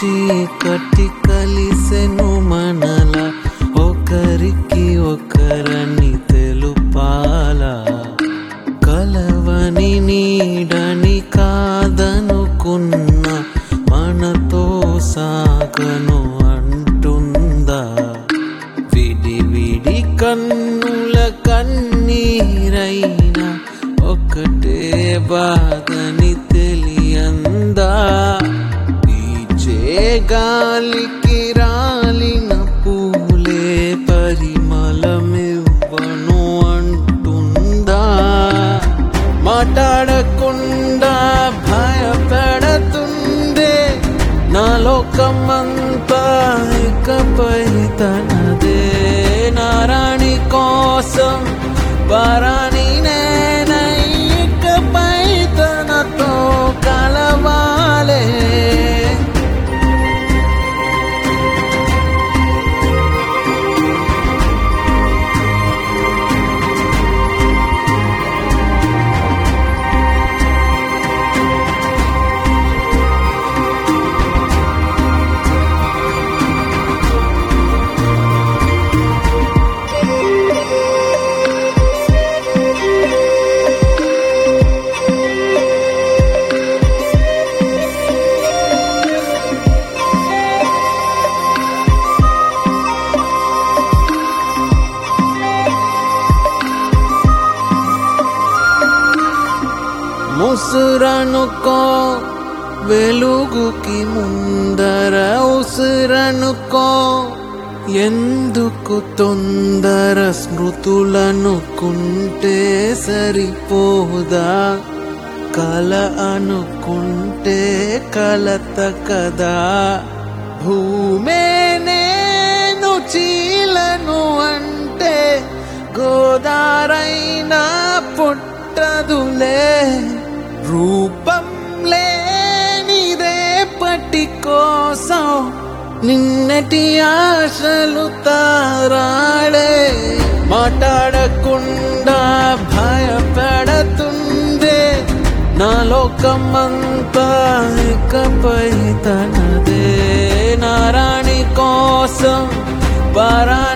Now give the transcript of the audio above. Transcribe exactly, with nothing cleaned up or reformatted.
చీకటి కలిసెను మనల ఒకరికి ఒకరని తెలుపాలా కలవని నీడని కాదనుకున్న మనతో సాగను అంటుందా విడి విడి కన్నుల కన్నీరైనా ఒకటే బాధని తెలియందా వీచే గాలికి రాలిన పూలే పరిమళమివ్వను అంటుందా మాట్లాడకుండా భయపెడుతుందే నా లోకమంతా ఇకపై తనదే నా రాణి కోసం పరాని నేనై ఇకపై తనతో కలవాలే ముసురనుకో వెలుగుకి ముందర ఉసురనుకో ఎందుకు తొందర స్మృతులనుకుంటే సరిపోదా కల అనుకుంటే కలత కదా భూమే నేను చీలను అంటే గోదారైనా పుట్టదులే రూపం లేనిదే పట్టి కోసం నిన్నటి ఆశలు తారాడే మాట్లాడకుండా భయపెడుతుందే నా లోకమంతా ఇకపై తనదే నా రాణి కోసం పరా